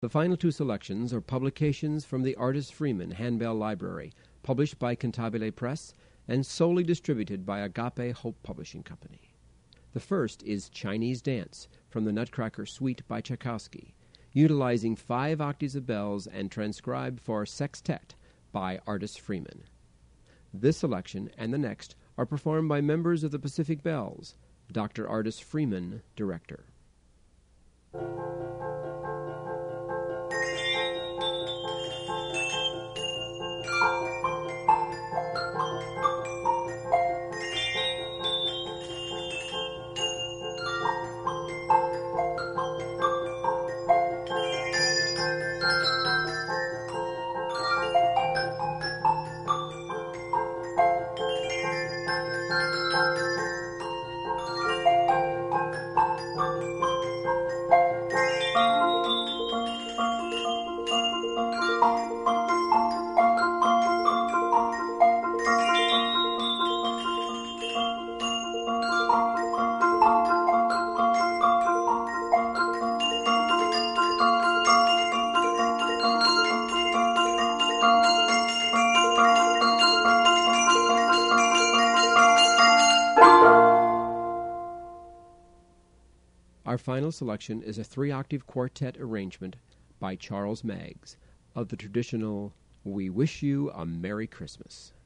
The final two selections are publications from the Artis Freeman Handbell Library, published by Cantabile Press and solely distributed by Agape Hope Publishing Company. The first is Chinese Dance from the Nutcracker Suite by Tchaikovsky, utilizing 5 octaves of bells and transcribed for sextet by Artis Freeman. This selection and the next are performed by members of the Pacific Bells, Dr. Artis Freeman, director. Our final selection is a 3-octave quartet arrangement by Charles Maggs of the traditional We Wish You a Merry Christmas.